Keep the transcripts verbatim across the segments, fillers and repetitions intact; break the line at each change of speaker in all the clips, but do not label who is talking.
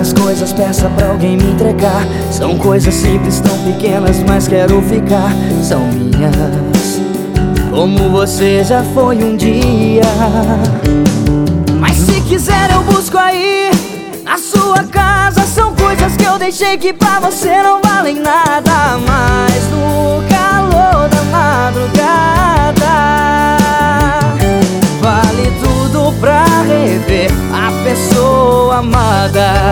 minhas coisas, peça pra alguém me entregar. São coisas simples, tão pequenas, mas quero ficar. São minhas, como você já foi um dia. Mas se quiser eu busco aí na sua casa. São coisas que eu deixei que pra você não valem nada. Mas no calor da madrugada vale tudo pra rever a pessoa amada.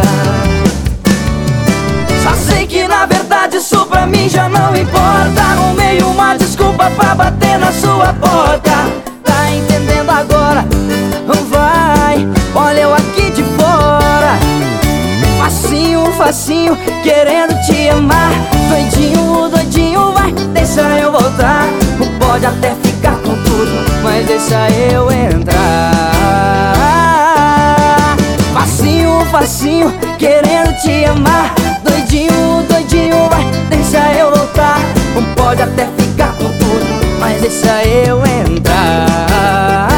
Só sei que na verdade isso pra mim já não importa. Arrumei uma desculpa pra bater na sua porta. Tá entendendo agora? Vai, olha eu aqui de fora. Facinho, facinho, querendo te amar. Doidinho, doidinho, vai, deixa eu voltar. Pode até ficar com tudo, mas deixa eu entrar. Facinho, facinho, querendo te amar. Doidinho, doidinho, vai, deixa eu voltar. Pode até ficar com tudo, mas deixa eu entrar.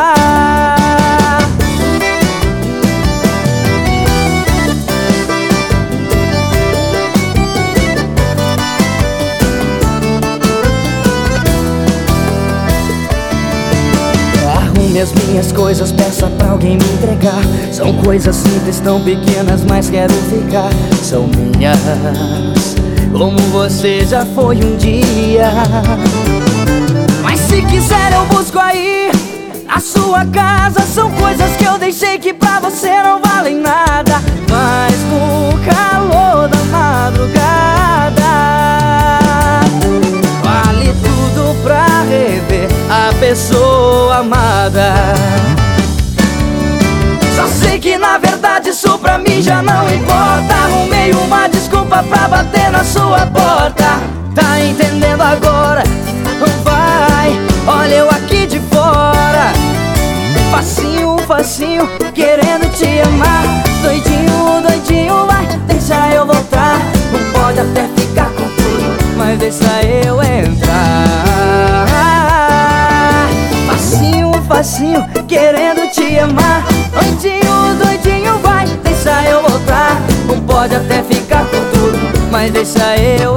Arrume as minhas coisas, peça pra alguém me entregar. São coisas simples, tão pequenas, mas quero ficar. São minhas, como você já foi um dia. Mas se quiser eu busco aí na sua casa. São coisas que eu deixei que pra você não valem nada. Mas no calor da madrugada vale tudo pra rever a pessoa amada. Só sei que na verdade isso pra mim já não importa. Arrumei uma desculpa pra bater na sua porta. Tá entendendo agora? Vai, olha eu aqui de fora. Facinho, facinho, querendo te amar. Doidinho, doidinho, vai, deixa eu voltar. Não pode até ficar com tudo, mas deixa eu entrar. Facinho, facinho, querendo te amar. Doidinho, doidinho, vai, deixa eu voltar. Não pode até ficar com tudo, mas deixa eu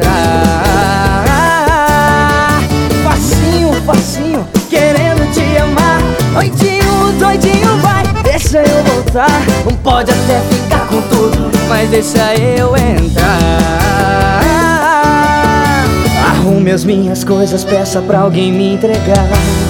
entrar. Facinho, facinho, querendo te amar. Doidinho, doidinho, vai, deixa eu voltar. Não pode até ficar com tudo, mas deixa eu entrar. Arrume as minhas coisas, peça pra alguém me entregar.